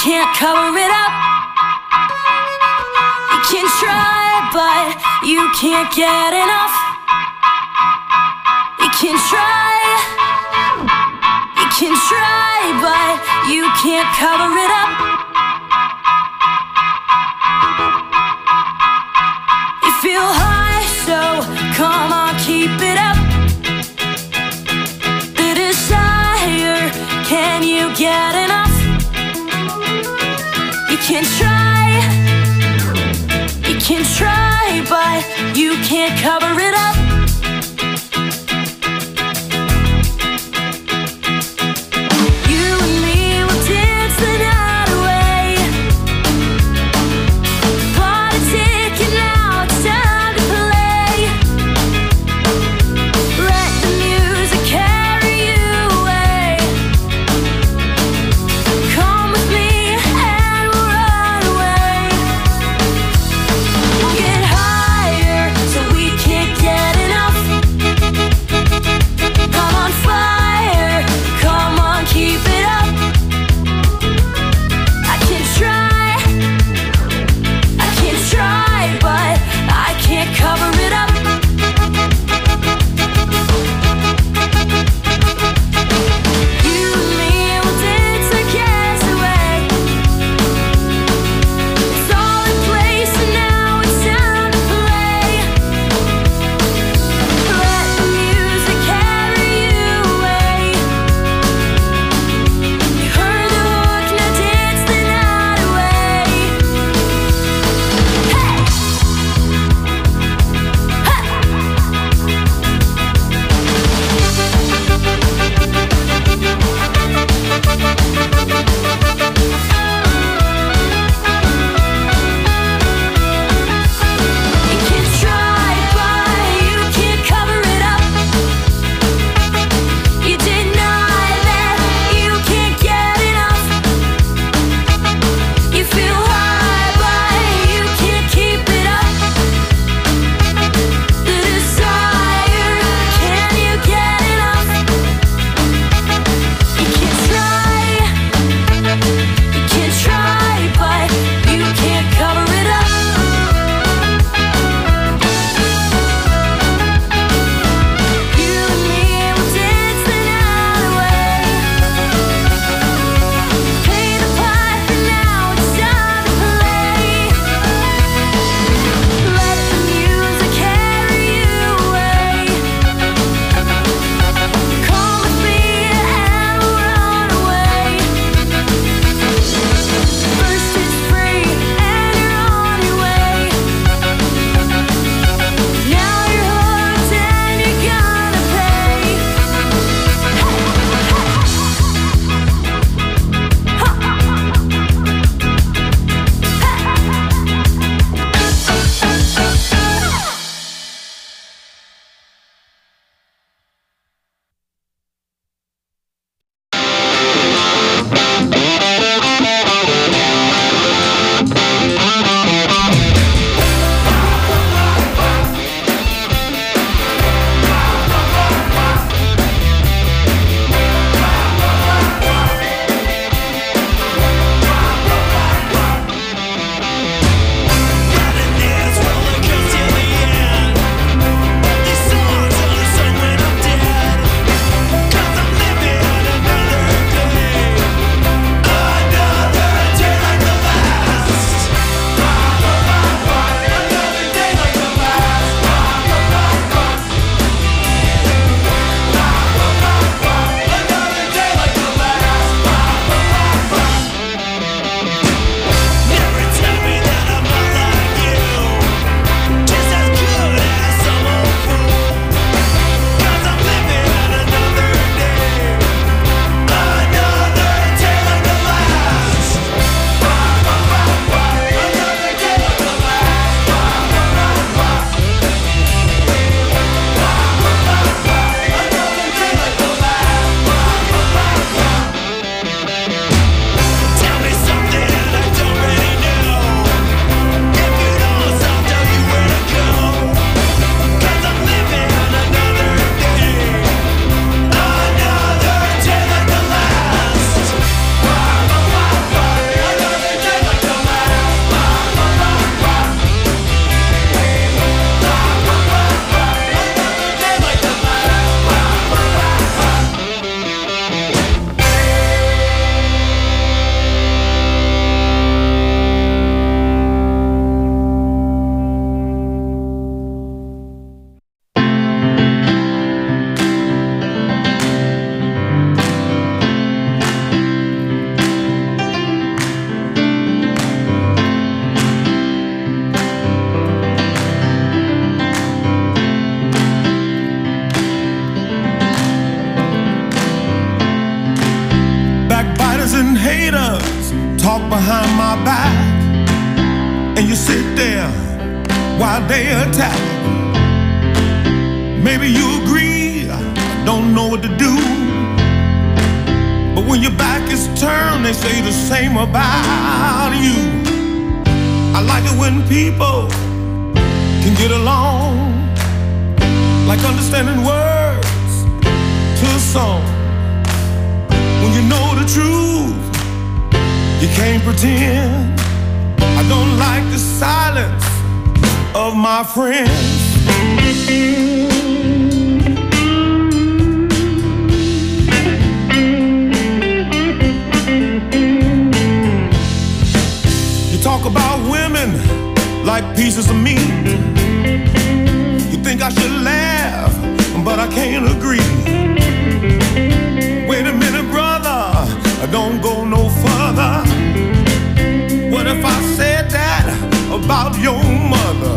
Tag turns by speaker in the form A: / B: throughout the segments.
A: can't cover it up. You can try, but you can't get enough. You can try, but you can't cover it up. You feel high, so come on, keep it up. The desire, can you get enough? You can try, but you can't cover it up. Get higher so we can't get
B: while they attack. Maybe you agree, I don't know what to do. But when your back is turned, they say the same about you. I like it when people can get along, like understanding words to a song. When you know the truth, you can't pretend. I don't like the silence of my friends. You talk about women like pieces of meat. You think I should laugh, but I can't agree. Wait a minute, brother, don't go no further. What if I said that about your mother?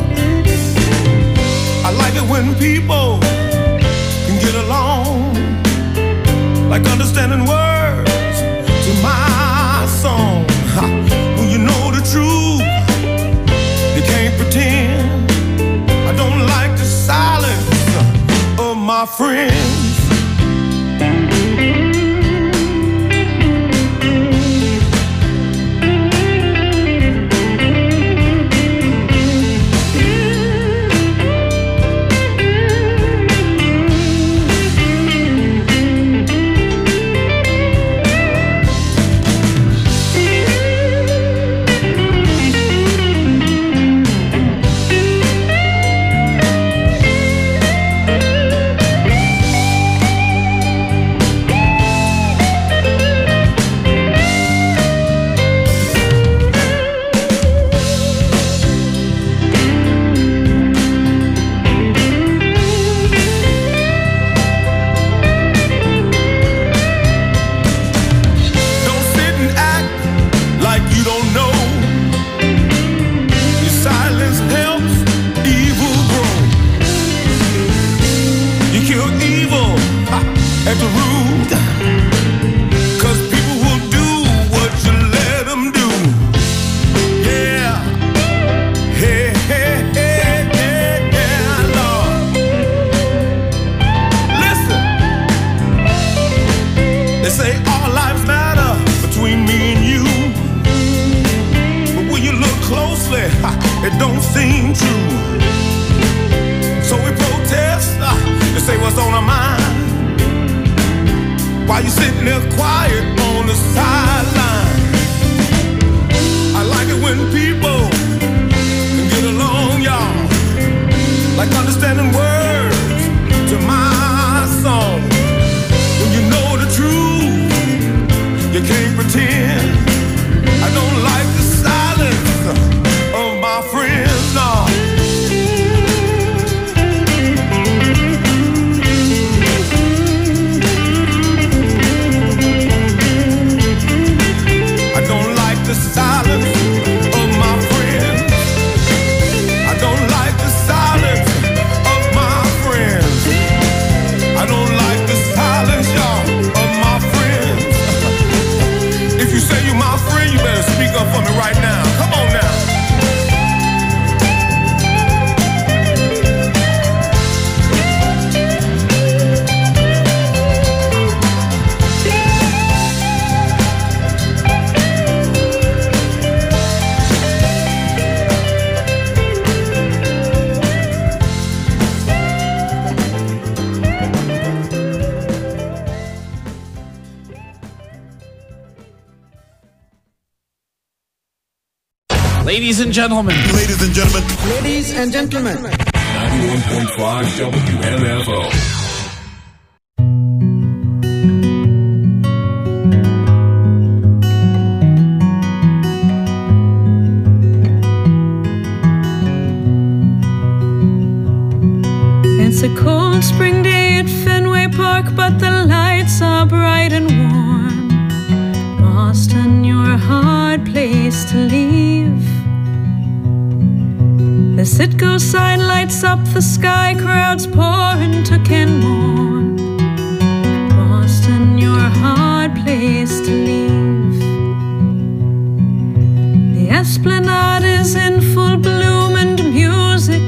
B: I like it when people can get along, like understanding words to my song. When you know the truth, you can't pretend. I don't like the silence of my friends. It don't seem true. So we protest and say what's on our mind, while you sitting there quiet on the sideline. I like it when people can get along, y'all, like understanding words to my song. When you know the truth, you can't pretend. I don't like the silence of my friends, no. I don't like the silence of my friends. I don't like the silence of my friends. I don't like the silence, y'all, of my friends. If you say you're my friend, you better speak up for me right now. Come on now.
C: Ladies and gentlemen.
D: Ladies and gentlemen.
E: Ladies and gentlemen.
F: 91.5 WMFO.
A: It's a cold spring day at Fenway Park, but the lights are bright and warm. Boston, you're a hard place to leave. The Citgo sign lights up the sky, crowds pour into Kenmore. Boston, you're a hard place to leave. The Esplanade is in full bloom and music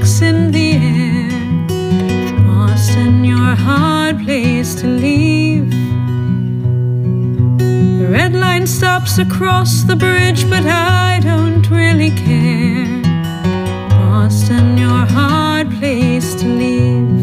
A: stops across the bridge, but I don't really care. Boston, your hard place to leave.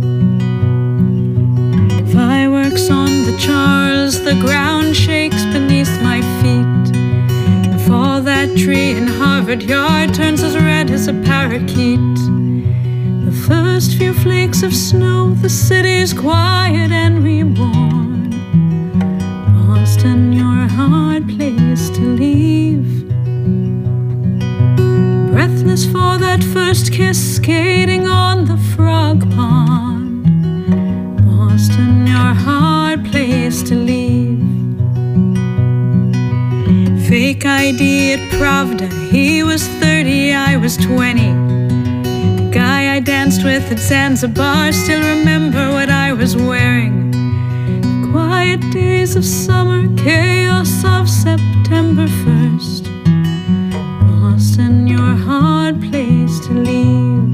A: Fireworks on the Charles, the ground shakes beneath my feet. If all that tree in Harvard Yard turns as red as a parakeet, the first few flakes of snow, the city's quiet and reborn. Boston, your hard place to leave. Breathless for that first kiss, skating on the frog pond. Boston, your hard place to leave. Fake ID at Pravda, he was 30, I was 20. The guy I danced with at Zanzibar, still remember what I was wearing. The quiet days of summer, chaos of September 1st. Boston, your hard place to leave.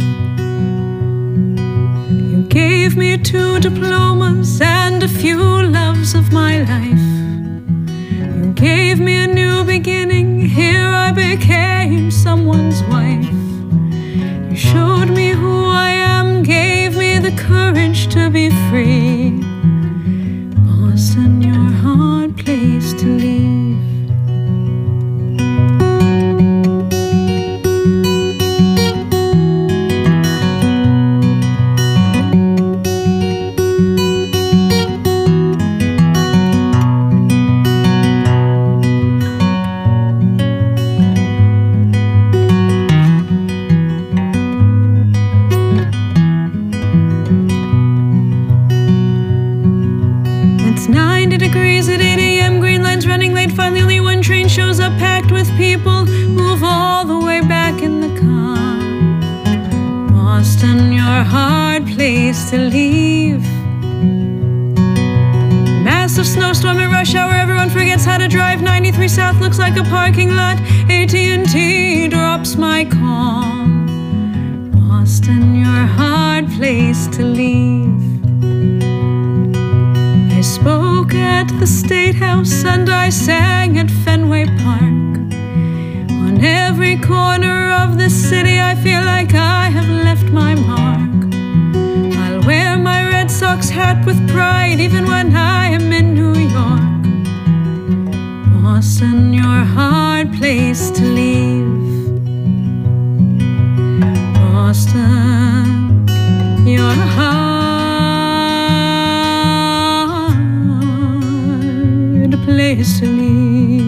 A: You gave me 2 diplomas and a few loves of my life. You gave me a new beginning, here I became someone's wife. You showed me who I am, gave me the courage to be free. Boston, your hard place to leave. It's 90 degrees at 8 a.m., green lights running late. Finally only one train shows up, packed with people. Move all the way back in the car. Boston, your hard place to leave. Massive snowstorm at rush hour, everyone forgets how to drive. 93 South looks like a parking lot. AT&T drops my call. Boston, your hard place to leave. I spoke at the State House and I sang at Fenway Park. On every corner of the city I feel like I have left my mark. I'll wear my Red Sox hat with pride even when I am in New York. Boston, your hard place to leave. Boston, your hard place to leave.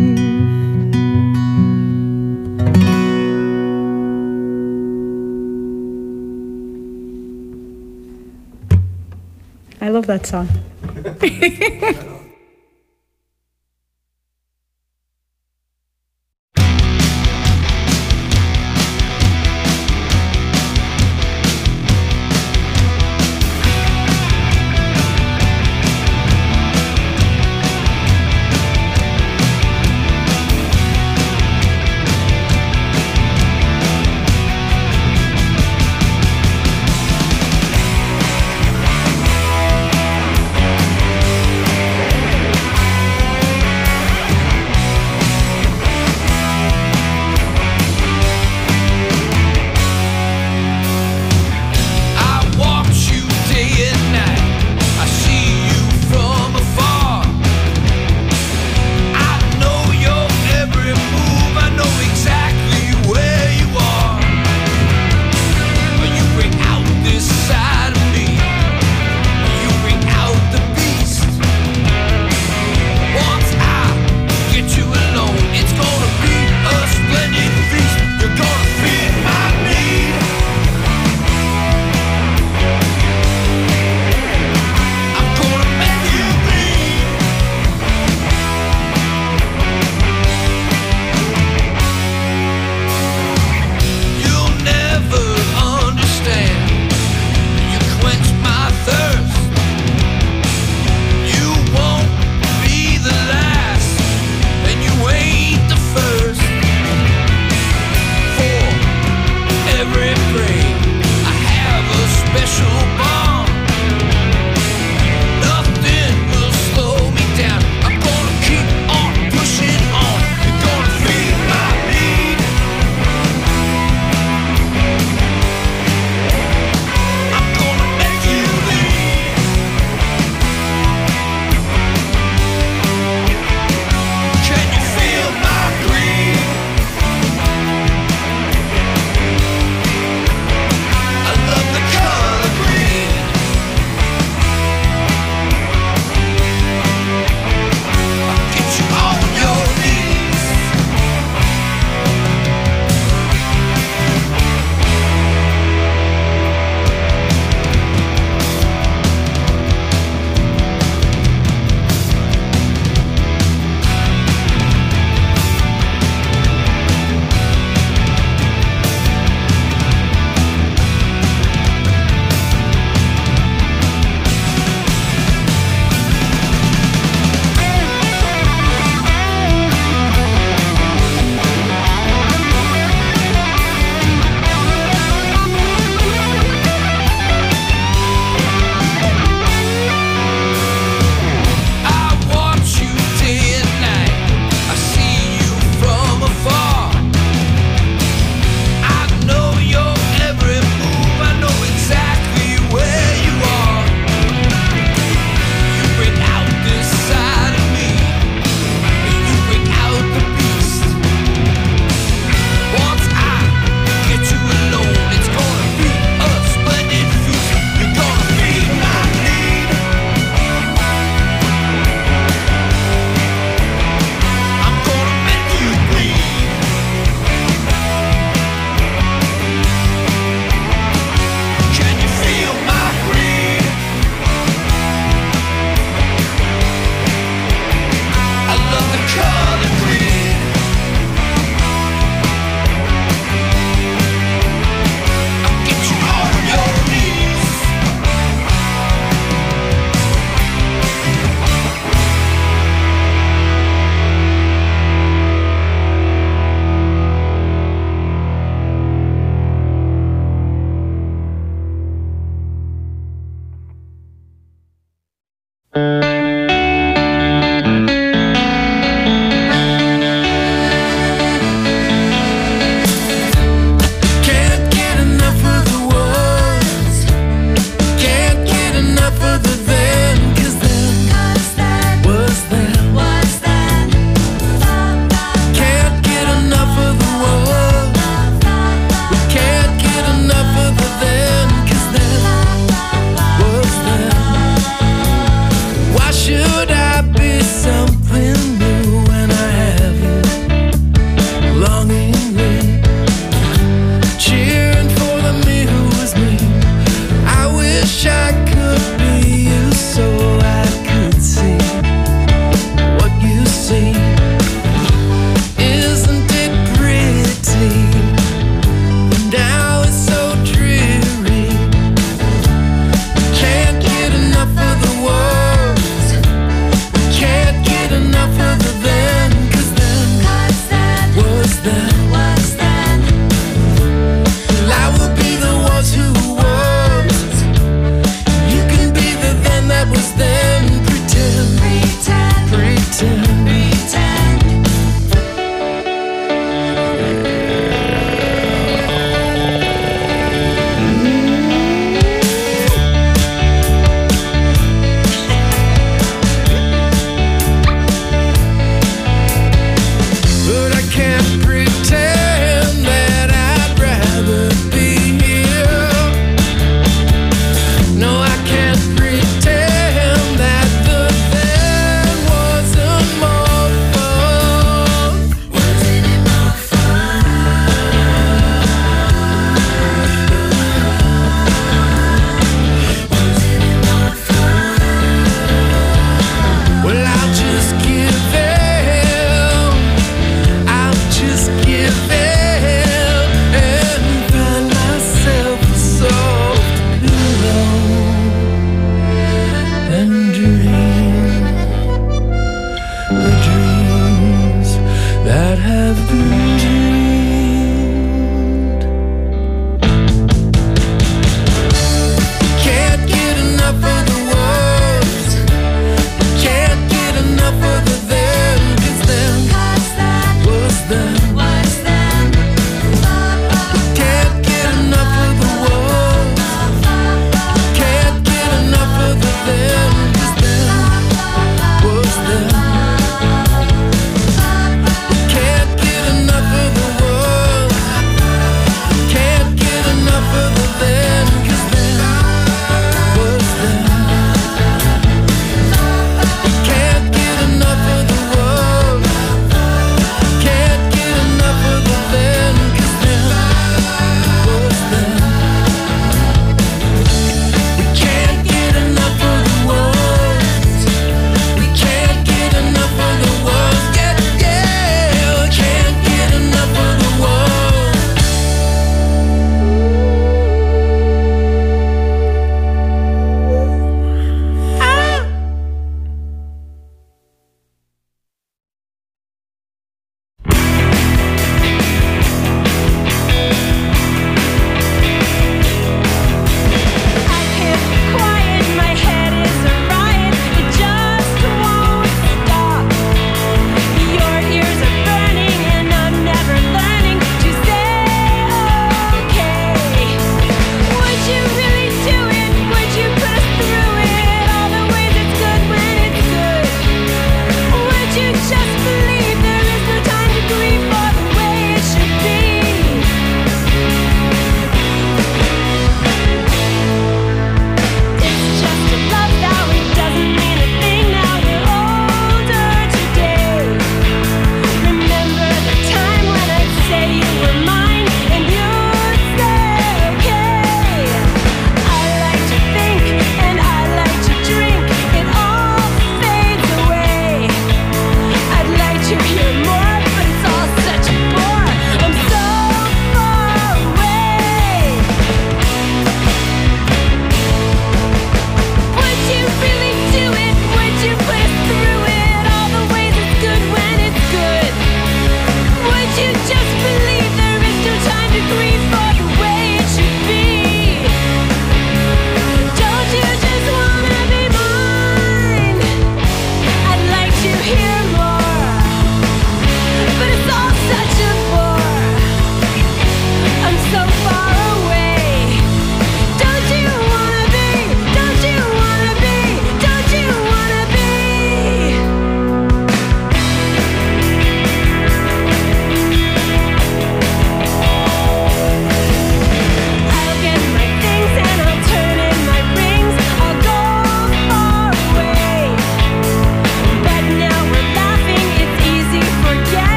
A: I love that song.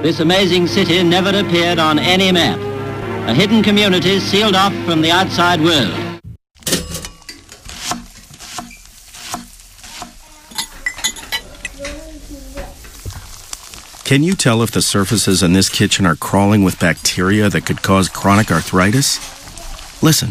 C: This amazing city never appeared on any map. A hidden community sealed off from the outside world.
D: Can you tell if the surfaces in this kitchen are crawling with bacteria that could cause chronic arthritis? Listen.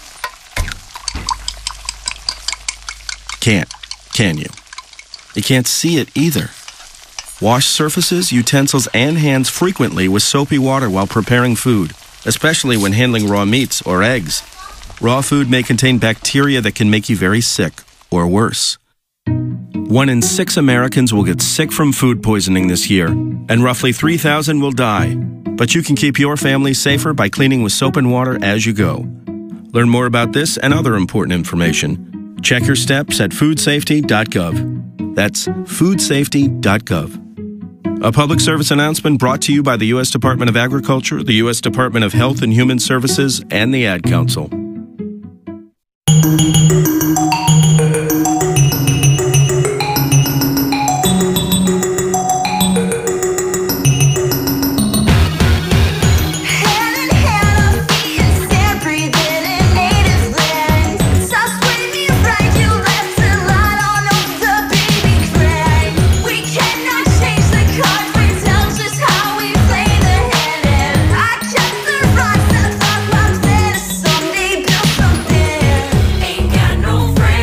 D: Can't, can you? You can't see it either. Wash surfaces, utensils, and hands frequently with soapy water while preparing food, especially when handling raw meats or eggs. Raw food may contain bacteria that can make you very sick, or worse. 1 in 6 Americans will get sick from food poisoning this year, and roughly 3,000 will die. But you can keep your family safer by cleaning with soap and water as you go. Learn more about this and other important information. Check your steps at foodsafety.gov. That's foodsafety.gov. A public service announcement brought to you by the U.S. Department of Agriculture, the U.S. Department of Health and Human Services, and the Ad Council.
E: Ain't got no friends.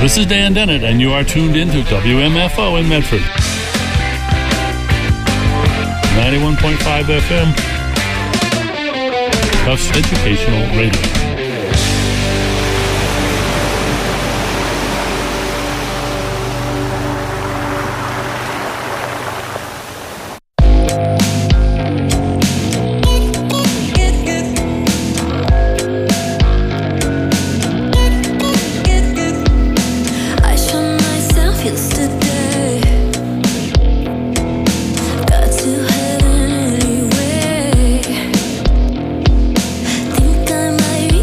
E: This is Dan Dennett, and you are tuned into WMFO in Medford. 91.5 FM. Tufts Educational Radio.
G: Think I might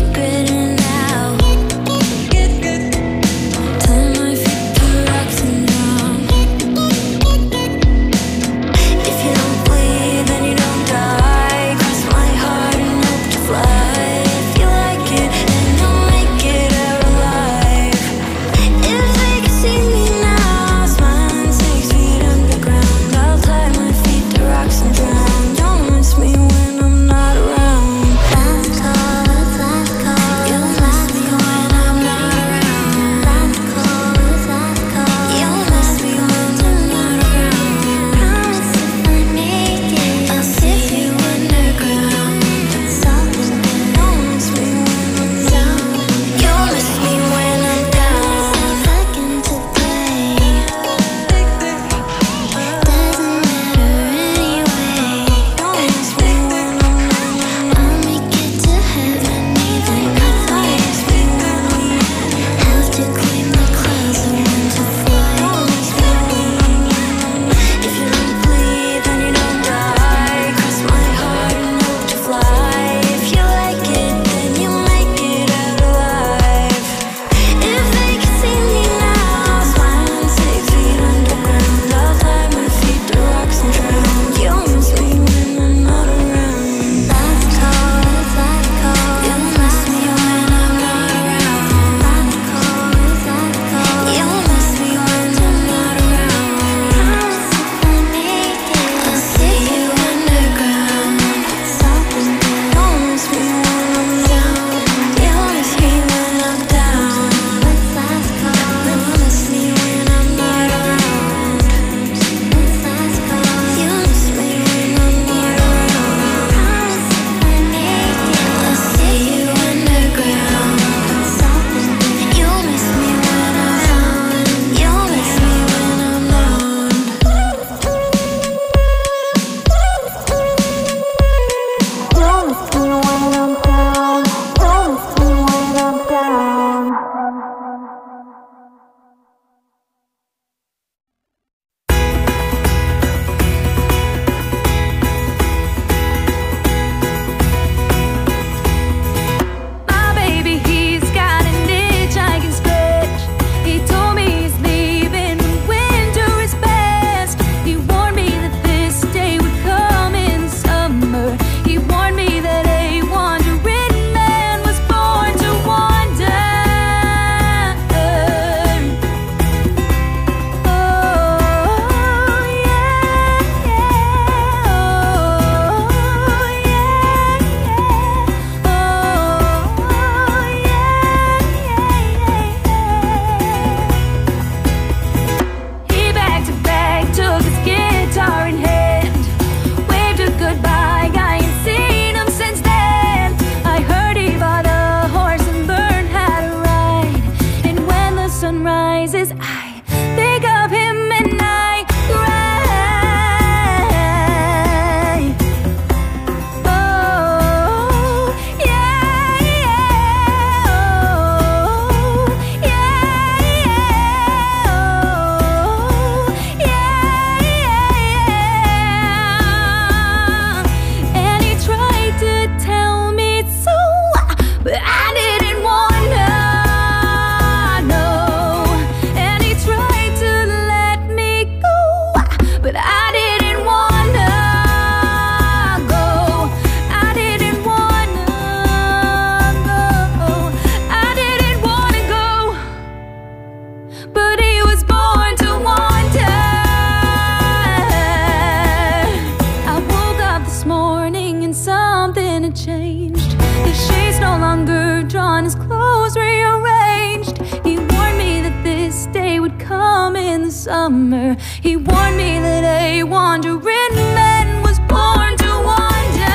A: summer. He warned me that a wandering man was born to wander.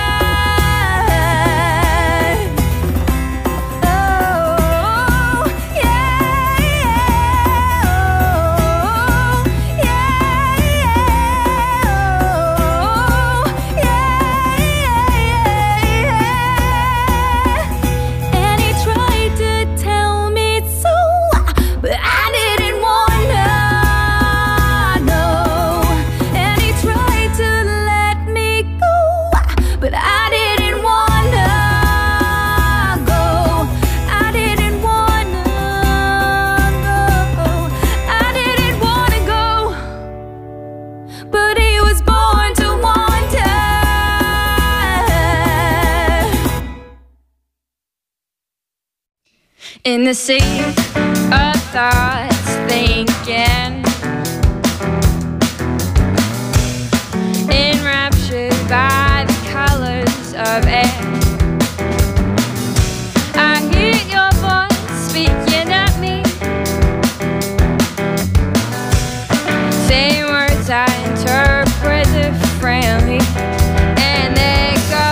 A: Oh, yeah, oh, yeah, oh, yeah. And he tried to tell me so, but I didn't wanna know. And he tried to let me go, but I didn't wanna go. I didn't wanna go. I didn't wanna go, but he was born to wander. In the sea of thoughts, thinking, enraptured by the colors of air. I hear your voice speaking at me, saying words I interpret differently, and they go.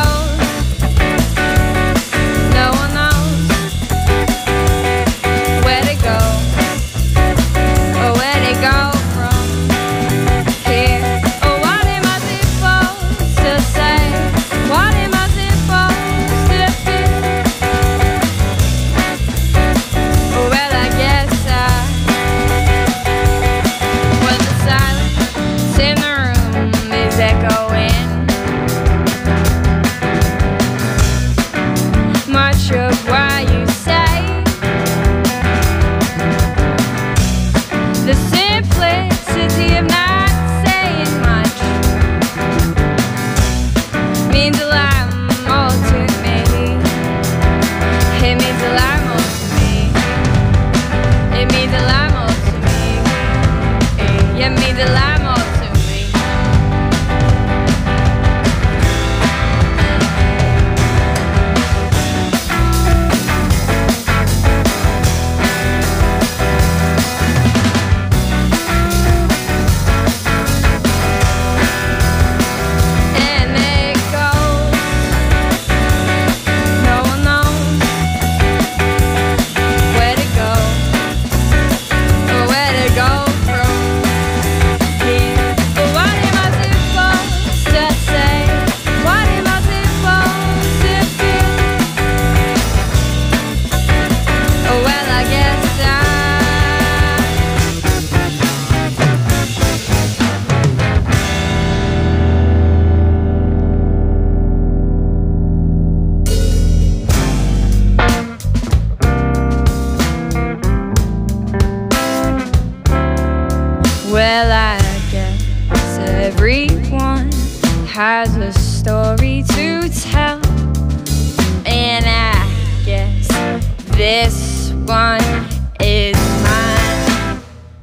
A: No one knows where to go, or where to go from here. Or what am I supposed to say? What am I supposed to feel? Well, I guess when the silence in the room is echoing, much of what you say, the simplicity of not saying much means a lot more to me. It means a lot more to me. It means a lot more to me. It means a lot more to me. And it goes. No one knows where to go, or where to go from here. But what am I supposed to say? What am I supposed to feel? Oh, well, I guess well, I guess everyone has a story to tell, and I guess this one is mine.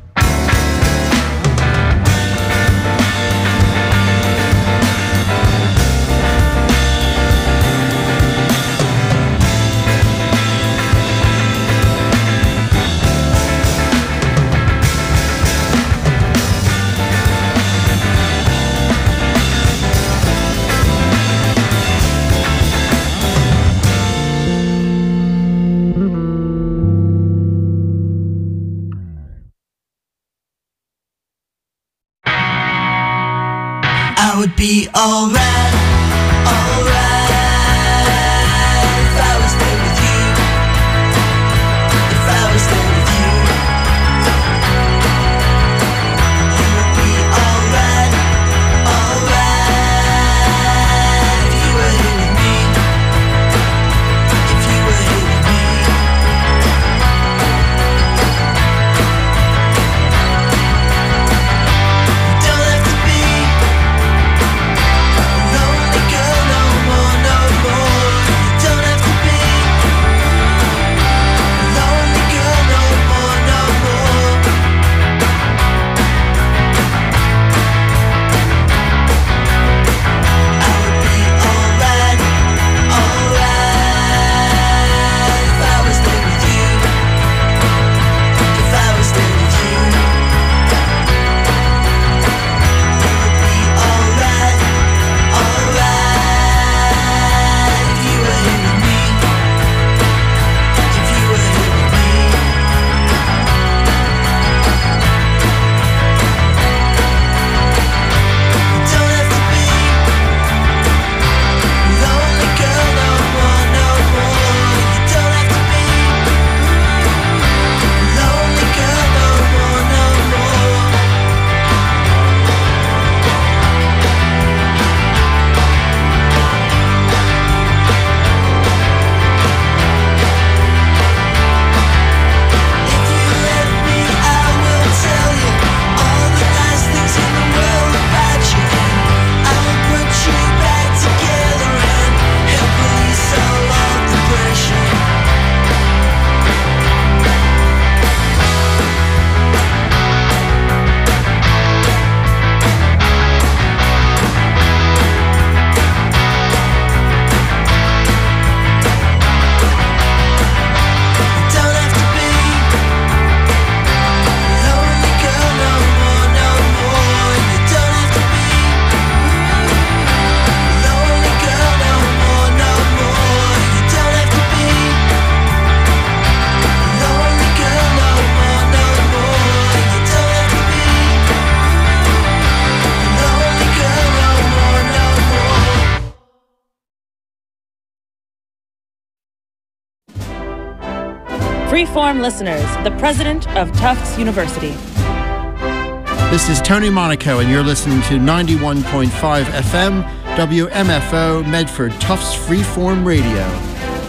G: I would be alright, alright, if I was there with you, if I was there with you. You would be alright, alright, if you were here with me, if you were here with me. You don't have to be alone.
H: Freeform listeners, the president of Tufts University.
I: This is Tony Monaco, and you're listening to 91.5 FM, WMFO, Medford Tufts Freeform Radio.